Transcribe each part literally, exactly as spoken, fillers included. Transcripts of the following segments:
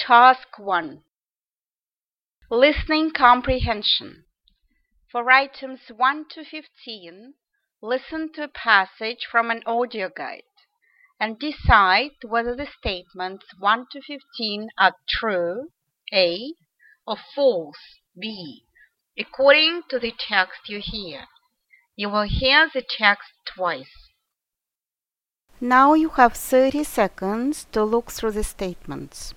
Task one. Listening Comprehension. For items one to fifteen, listen to a passage from an audio guide and decide whether the statements one to fifteen are true, A, or false, B, according to the text you hear. You will hear the text twice. Now you have thirty seconds to look through the statements.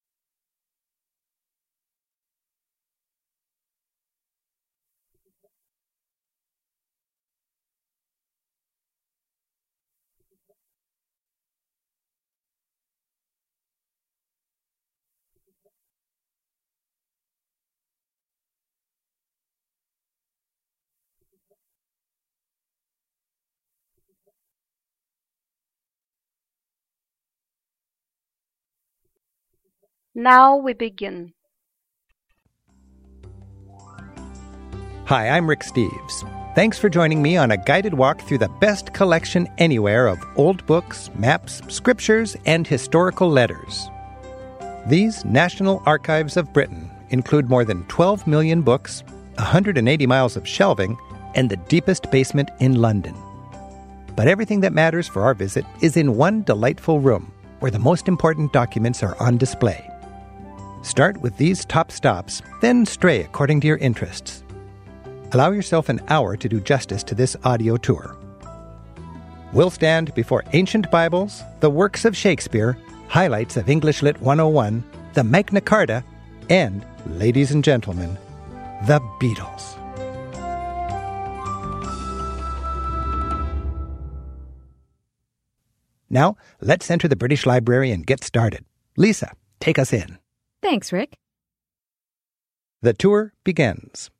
Now we begin. Hi, I'm Rick Steves. Thanks for joining me on a guided walk through the best collection anywhere of old books, maps, scriptures, and historical letters. These National Archives of Britain include more than twelve million books, one hundred eighty miles of shelving, and the deepest basement in London. But everything that matters for our visit is in one delightful room, where the most important documents are on display. Start with these top stops, then stray according to your interests. Allow yourself an hour to do justice to this audio tour. We'll stand before ancient Bibles, the works of Shakespeare, highlights of English Lit one oh one, the Magna Carta, and, ladies and gentlemen, the Beatles. Now, let's enter the British Library and get started. Lisa, take us in. Thanks, Rick. The tour begins.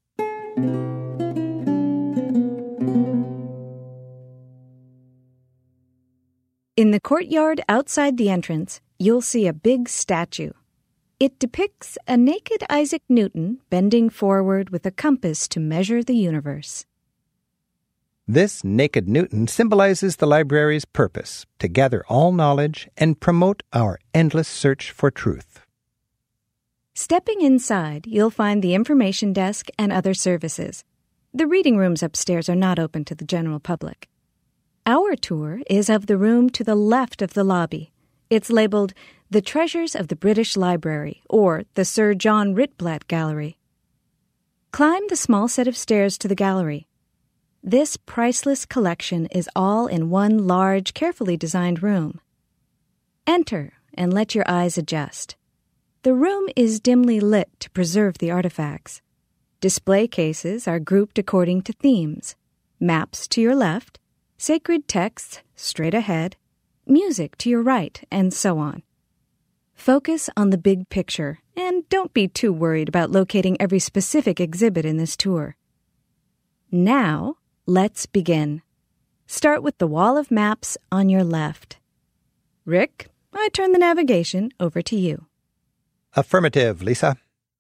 In the courtyard outside the entrance, you'll see a big statue. It depicts a naked Isaac Newton bending forward with a compass to measure the universe. This naked Newton symbolizes the library's purpose to gather all knowledge and promote our endless search for truth. Stepping inside, you'll find the information desk and other services. The reading rooms upstairs are not open to the general public. Our tour is of the room to the left of the lobby. It's labeled The Treasures of the British Library, or the Sir John Ritblat Gallery. Climb the small set of stairs to the gallery. This priceless collection is all in one large, carefully designed room. Enter and let your eyes adjust. The room is dimly lit to preserve the artifacts. Display cases are grouped according to themes. Maps to your left, sacred texts straight ahead, music to your right, and so on. Focus on the big picture, and don't be too worried about locating every specific exhibit in this tour. Now, let's begin. Start with the wall of maps on your left. Rick, I turn the navigation over to you. Affirmative, Lisa.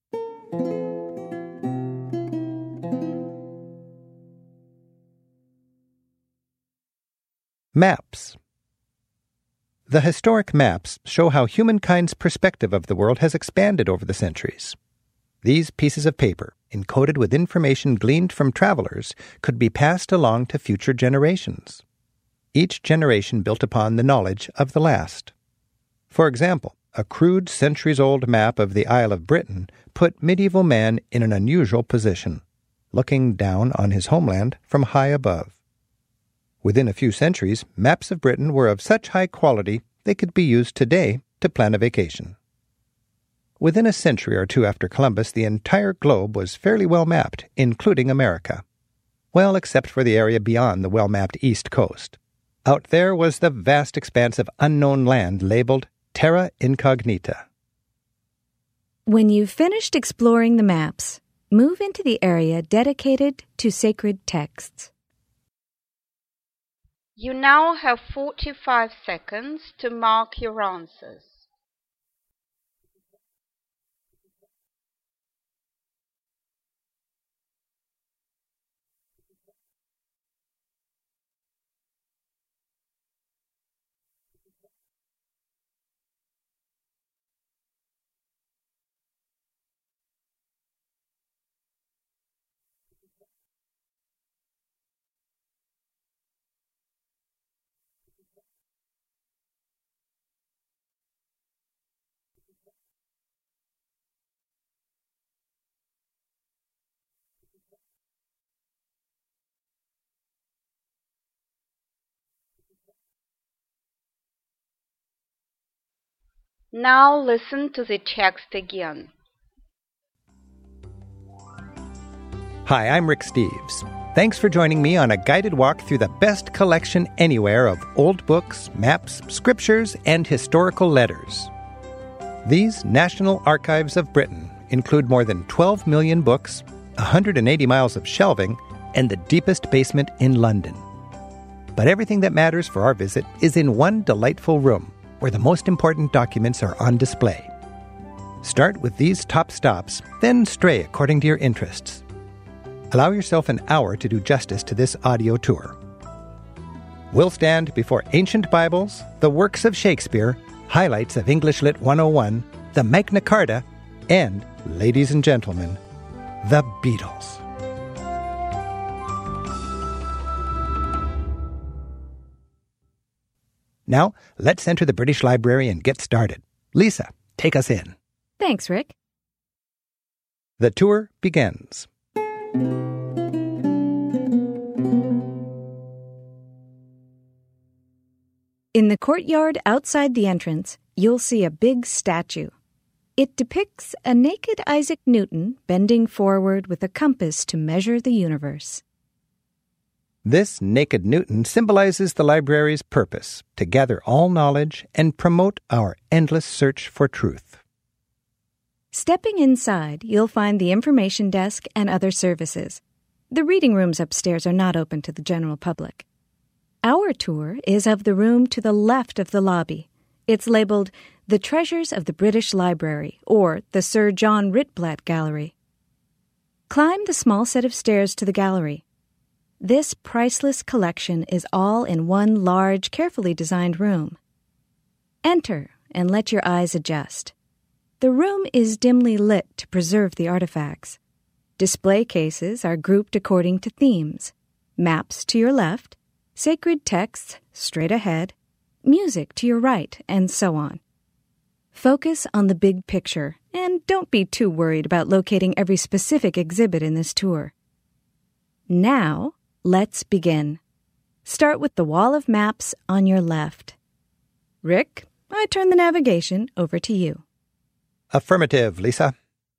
Maps. The historic maps show how humankind's perspective of the world has expanded over the centuries. These pieces of paper, encoded with information gleaned from travelers, could be passed along to future generations. Each generation built upon the knowledge of the last. For example, a crude centuries-old map of the Isle of Britain put medieval man in an unusual position, looking down on his homeland from high above. Within a few centuries, maps of Britain were of such high quality they could be used today to plan a vacation. Within a century or two after Columbus, the entire globe was fairly well mapped, including America. Well, except for the area beyond the well-mapped East Coast. Out there was the vast expanse of unknown land labeled Terra Incognita. When you've finished exploring the maps, move into the area dedicated to sacred texts. You now have forty-five seconds to mark your answers. Now listen to the text again. Hi, I'm Rick Steves. Thanks for joining me on a guided walk through the best collection anywhere of old books, maps, scriptures, and historical letters. These National Archives of Britain include more than twelve million books, one hundred eighty miles of shelving, and the deepest basement in London. But everything that matters for our visit is in one delightful room, where the most important documents are on display. Start with these top stops, then stray according to your interests. Allow yourself an hour to do justice to this audio tour. We'll stand before ancient Bibles, the works of Shakespeare, highlights of English Lit one oh one, the Magna Carta, and, ladies and gentlemen, the Beatles. Now, let's enter the British Library and get started. Lisa, take us in. Thanks, Rick. The tour begins. In the courtyard outside the entrance, you'll see a big statue. It depicts a naked Isaac Newton bending forward with a compass to measure the universe. This naked Newton symbolizes the library's purpose to gather all knowledge and promote our endless search for truth. Stepping inside, you'll find the information desk and other services. The reading rooms upstairs are not open to the general public. Our tour is of the room to the left of the lobby. It's labeled The Treasures of the British Library, or the Sir John Ritblat Gallery. Climb the small set of stairs to the gallery. This priceless collection is all in one large, carefully designed room. Enter and let your eyes adjust. The room is dimly lit to preserve the artifacts. Display cases are grouped according to themes. Maps to your left, sacred texts straight ahead, music to your right, and so on. Focus on the big picture, and don't be too worried about locating every specific exhibit in this tour. Now, let's begin. Start with the wall of maps on your left. Rick, I turn the navigation over to you. Affirmative, Lisa.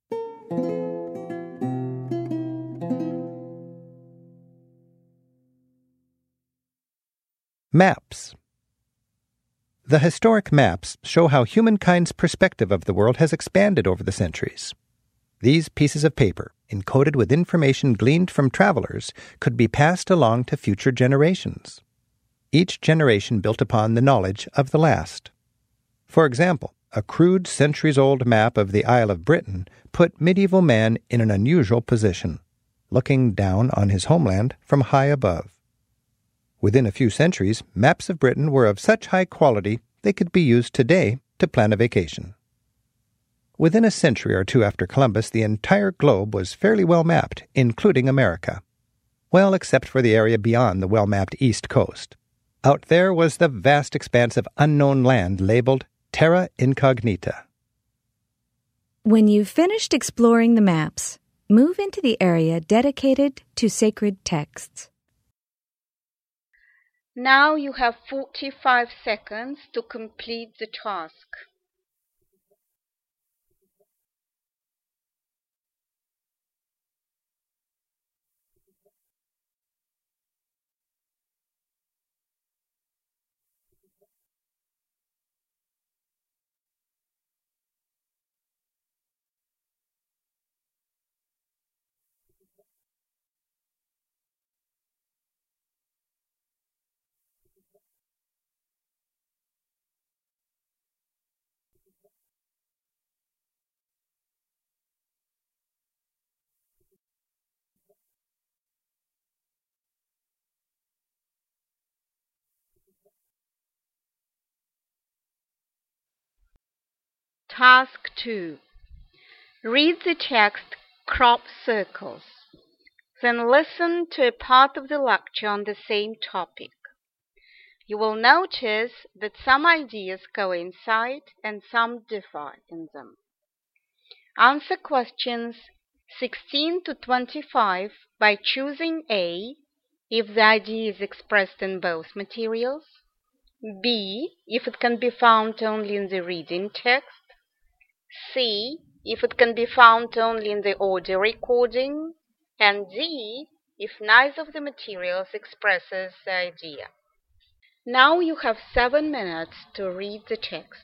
Maps. The historic maps show how humankind's perspective of the world has expanded over the centuries. These pieces of paper, encoded with information gleaned from travelers, could be passed along to future generations. Each generation built upon the knowledge of the last. For example, a crude centuries-old map of the Isle of Britain put medieval man in an unusual position, looking down on his homeland from high above. Within a few centuries, maps of Britain were of such high quality they could be used today to plan a vacation. Within a century or two after Columbus, the entire globe was fairly well mapped, including America. Well, except for the area beyond the well-mapped East Coast. Out there was the vast expanse of unknown land labeled Terra Incognita. When you've finished exploring the maps, move into the area dedicated to sacred texts. Now you have forty-five seconds to complete the task. Task two. Read the text Crop Circles. Then listen to a part of the lecture on the same topic. You will notice that some ideas coincide and some differ in them. Answer questions sixteen to twenty-five by choosing A if the idea is expressed in both materials, B. If it can be found only in the reading text. C. If it can be found only in the audio recording. And D. If neither of the materials expresses the idea. Now you have seven minutes to read the text.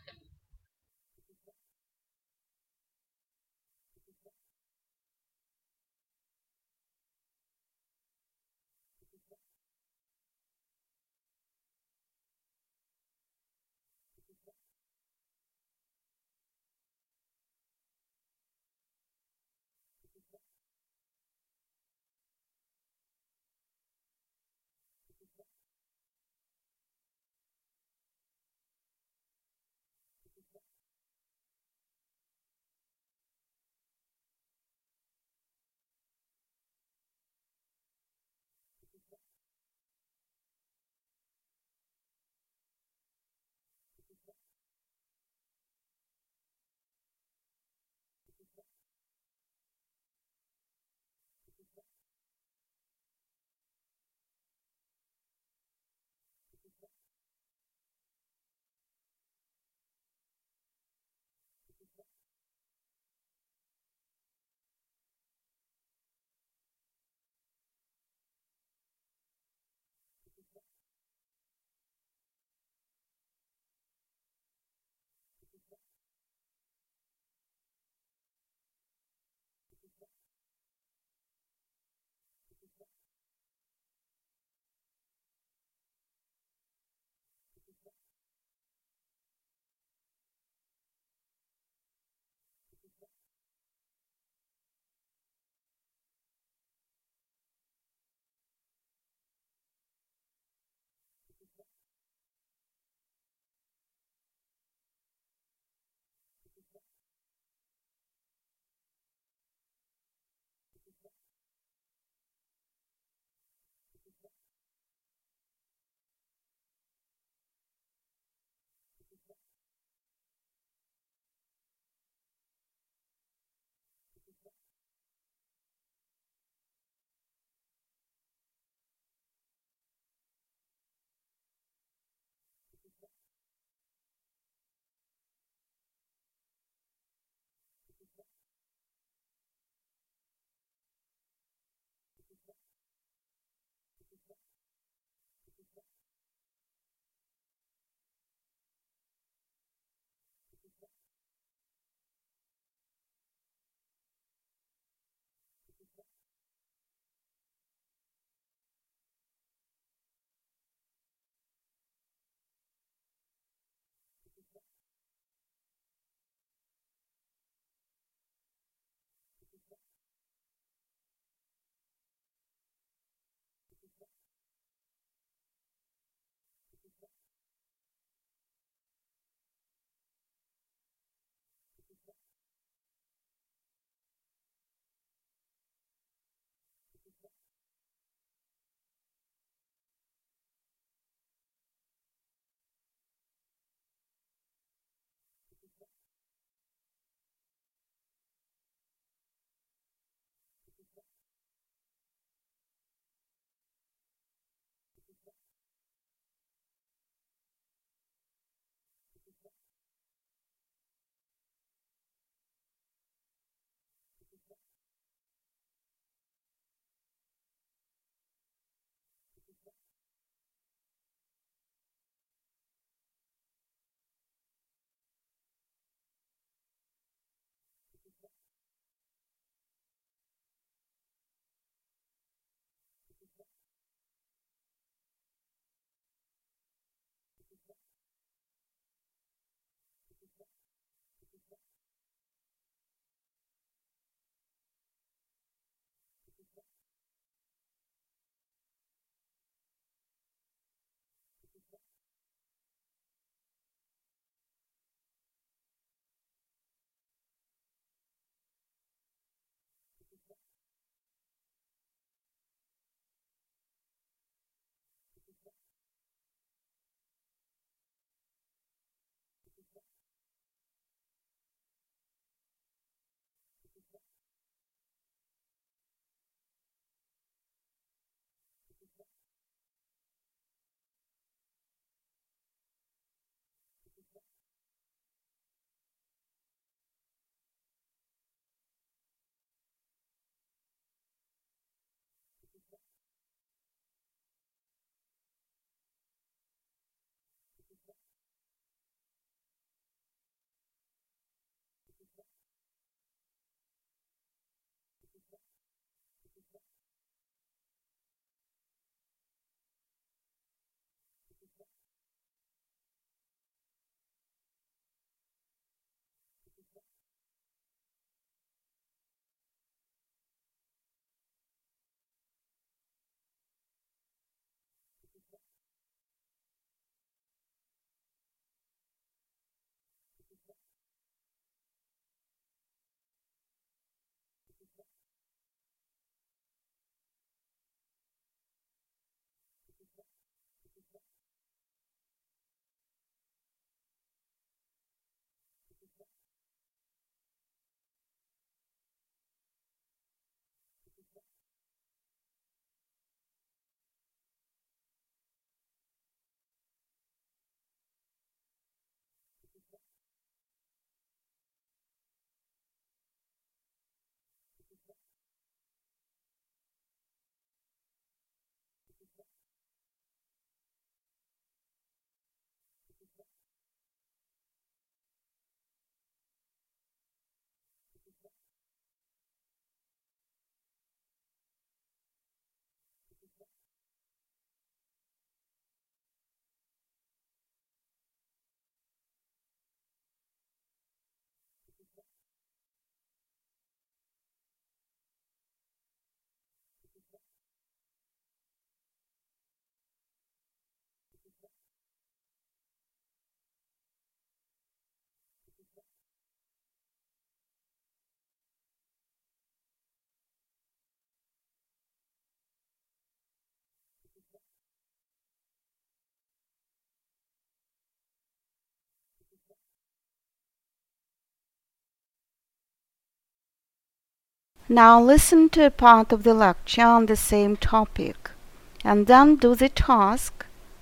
Now listen to a part of the lecture on the same topic, and then do the task,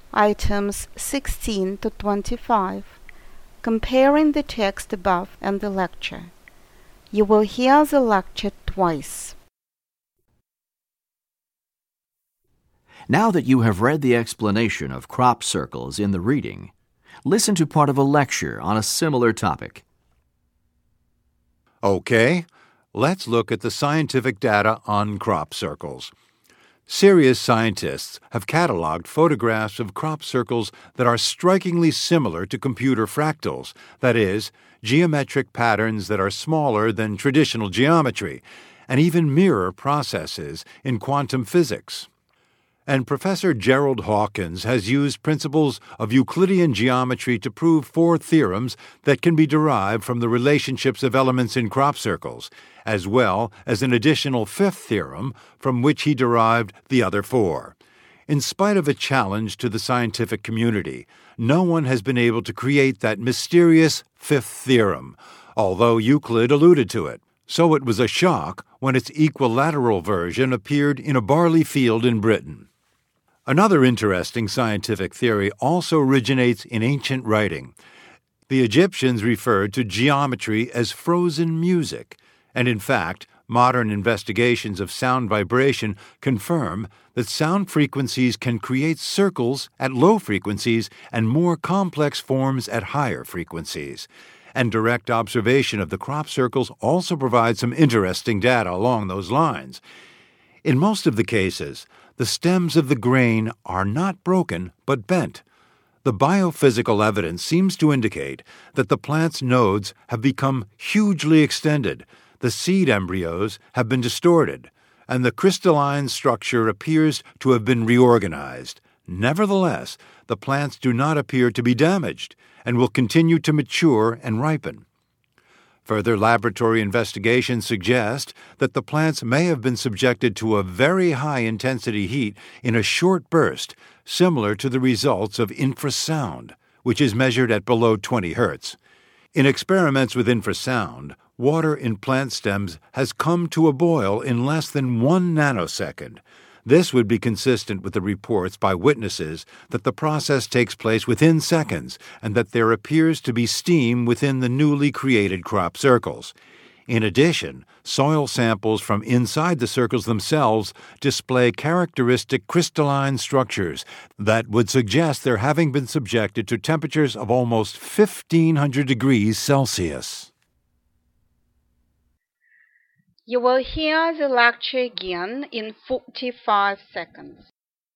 items sixteen to twenty-five, comparing the text above and the lecture. You will hear the lecture twice. Now that you have read the explanation of crop circles in the reading, listen to part of a lecture on a similar topic. Okay, let's look at the scientific data on crop circles. Serious scientists have cataloged photographs of crop circles that are strikingly similar to computer fractals, that is, geometric patterns that are smaller than traditional geometry, and even mirror processes in quantum physics. And Professor Gerald Hawkins has used principles of Euclidean geometry to prove four theorems that can be derived from the relationships of elements in crop circles, as well as an additional fifth theorem from which he derived the other four. In spite of a challenge to the scientific community, no one has been able to create that mysterious fifth theorem, although Euclid alluded to it. So it was a shock when its equilateral version appeared in a barley field in Britain. Another interesting scientific theory also originates in ancient writing. The Egyptians referred to geometry as frozen music, and in fact, modern investigations of sound vibration confirm that sound frequencies can create circles at low frequencies and more complex forms at higher frequencies. And direct observation of the crop circles also provides some interesting data along those lines. In most of the cases, the stems of the grain are not broken but bent. The biophysical evidence seems to indicate that the plant's nodes have become hugely extended, the seed embryos have been distorted, and the crystalline structure appears to have been reorganized. Nevertheless, the plants do not appear to be damaged and will continue to mature and ripen. Further laboratory investigations suggest that the plants may have been subjected to a very high-intensity heat in a short burst, similar to the results of infrasound, which is measured at below twenty hertz. In experiments with infrasound, water in plant stems has come to a boil in less than one nanosecond. This would be consistent with the reports by witnesses that the process takes place within seconds and that there appears to be steam within the newly created crop circles. In addition, soil samples from inside the circles themselves display characteristic crystalline structures that would suggest their having been subjected to temperatures of almost fifteen hundred degrees Celsius. You will hear the lecture again in forty-five seconds.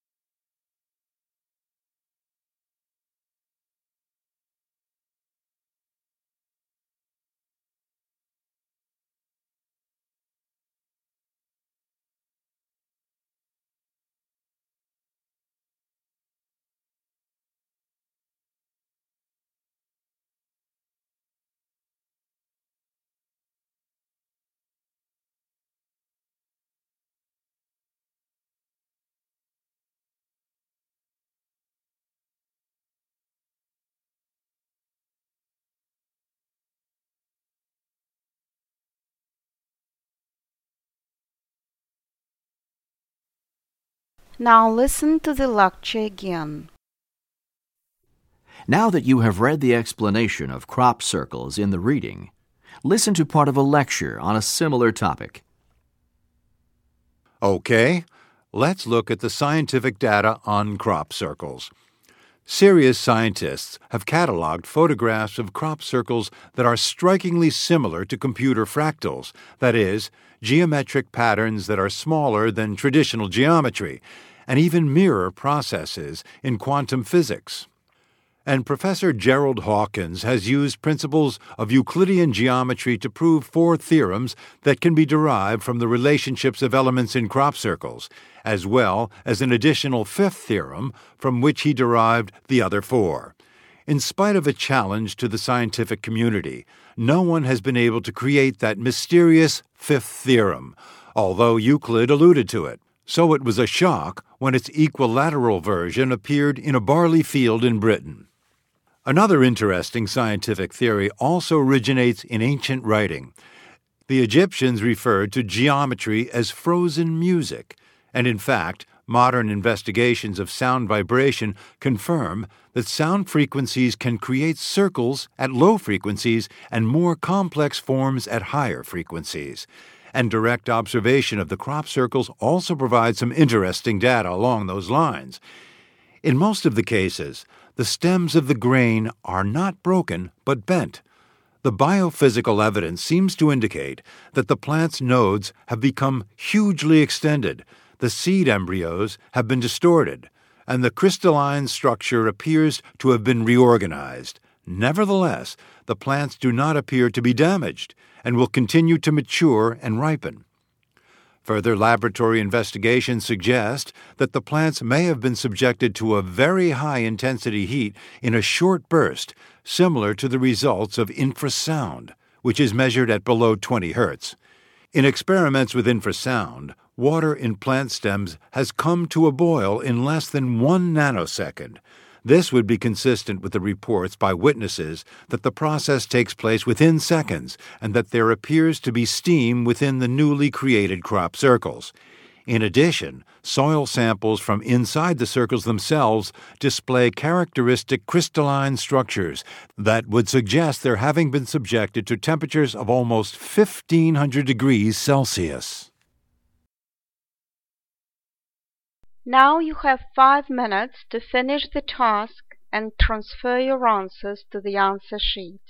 Now listen to the lecture again. Now that you have read the explanation of crop circles in the reading, listen to part of a lecture on a similar topic. Okay, let's look at the scientific data on crop circles. Serious scientists have cataloged photographs of crop circles that are strikingly similar to computer fractals, that is, geometric patterns that are smaller than traditional geometry, and even mirror processes in quantum physics. And Professor Gerald Hawkins has used principles of Euclidean geometry to prove four theorems that can be derived from the relationships of elements in crop circles, as well as an additional fifth theorem from which he derived the other four. In spite of a challenge to the scientific community, no one has been able to create that mysterious fifth theorem, although Euclid alluded to it. So it was a shock when its equilateral version appeared in a barley field in Britain. Another interesting scientific theory also originates in ancient writing. The Egyptians referred to geometry as frozen music, and in fact, modern investigations of sound vibration confirm that sound frequencies can create circles at low frequencies and more complex forms at higher frequencies. And direct observation of the crop circles also provides some interesting data along those lines. In most of the cases, the stems of the grain are not broken but bent. The biophysical evidence seems to indicate that the plant's nodes have become hugely extended, the seed embryos have been distorted, and the crystalline structure appears to have been reorganized. Nevertheless, the plants do not appear to be damaged and will continue to mature and ripen. Further laboratory investigations suggest that the plants may have been subjected to a very high-intensity heat in a short burst, similar to the results of infrasound, which is measured at below twenty hertz. In experiments with infrasound, water in plant stems has come to a boil in less than one nanosecond. This would be consistent with the reports by witnesses that the process takes place within seconds and that there appears to be steam within the newly created crop circles. In addition, soil samples from inside the circles themselves display characteristic crystalline structures that would suggest their having been subjected to temperatures of almost fifteen hundred degrees Celsius. Now you have five minutes to finish the task and transfer your answers to the answer sheet.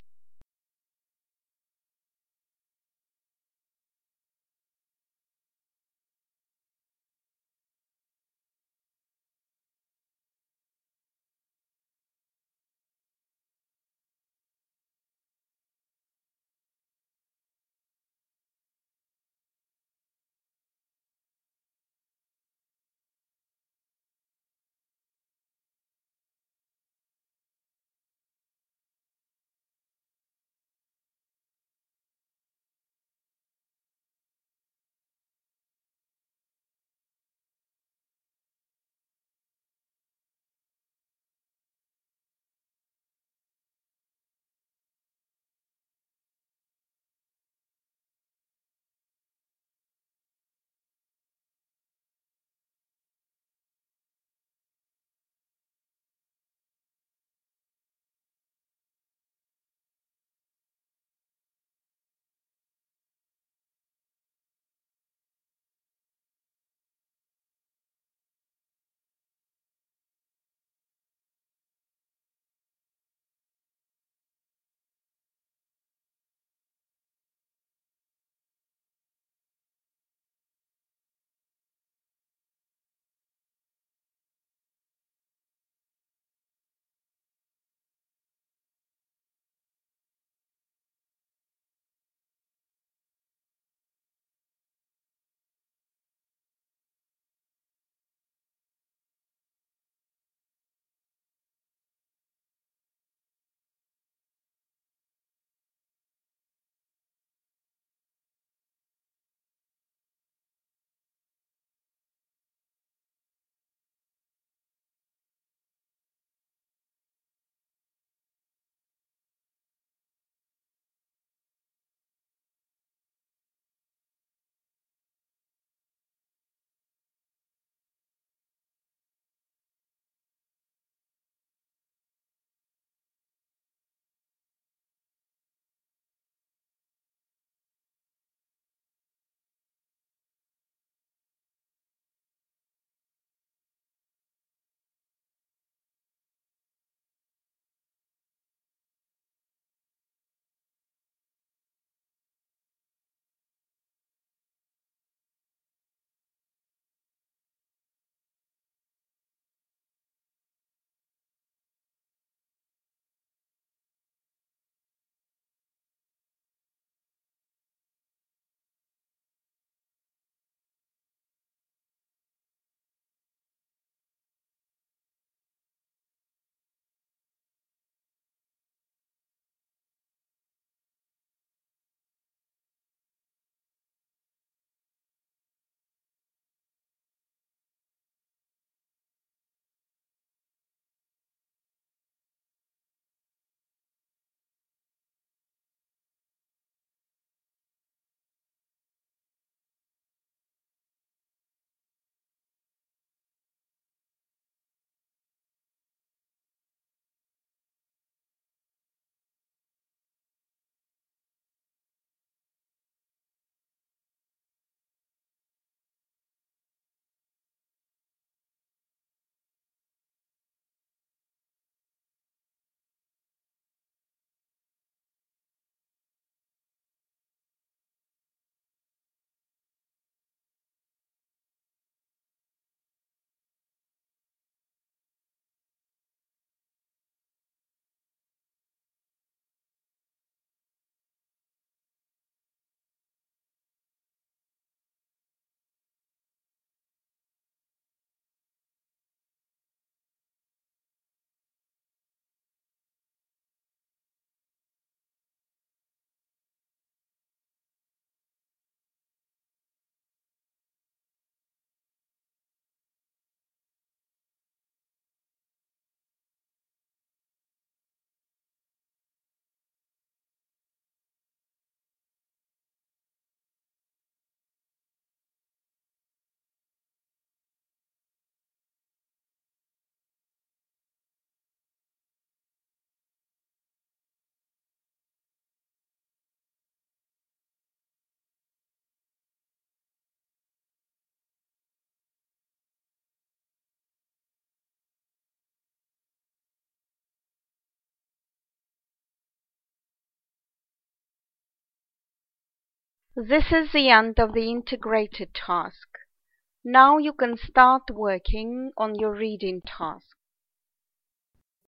This is the end of the integrated task. Now you can start working on your reading task.